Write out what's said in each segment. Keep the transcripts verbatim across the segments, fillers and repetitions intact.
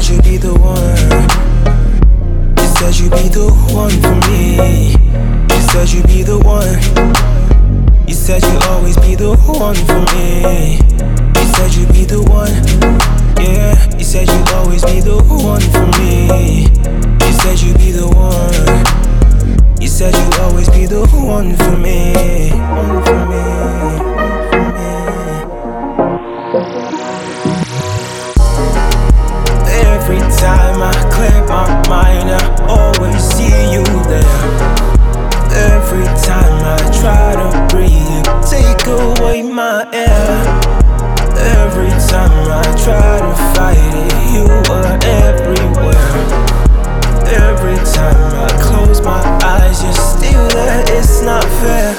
said you'd be the one. You said you'd be the one for me. You said you'd be the one. You said you'd always be the one for me. You said you'd be the one. Yeah, you said you'd always be the one for me. You said you'd be the one. You said you'd always be the one for me. One for me. One for me. Every time I clear my mind, I always see you there. Every time I try to breathe, you take away my air. Every time I try to fight it, you are everywhere. Every time I close my eyes, you're still there, it's not fair.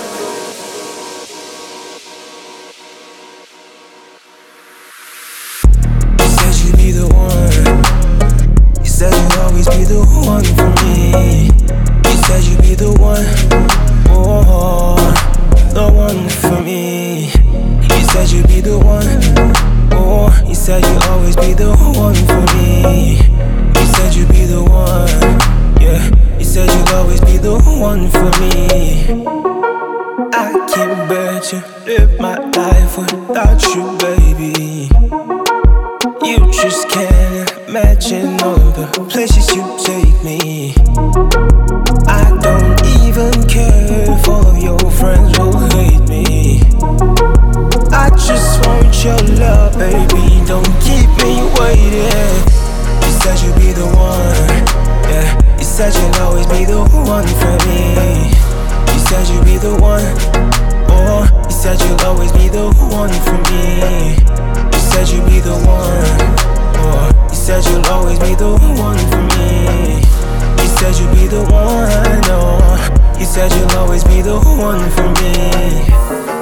You said you'd be the one. You said you'd always be the one for me. You said you'd be the one. Oh, the one for me. You said you'd be the one. Oh, you said you'd always be the one for me. You said you'd be the one. Yeah, you said you'd always be the one for me. I can't bear to live my life without you, baby. You just can't imagine all the places you take me. I don't even care if all of your friends will hate me. I just want your love, baby, don't keep me waiting. You said you'd be the one, yeah. You said you'd always be the one for me. You said you'd be the one, oh. You said you'd always be the one for me. You said you'd be the one, oh. You said you'd always be the one for me. You said you'd be the one, oh. You said you'll always be the one for me.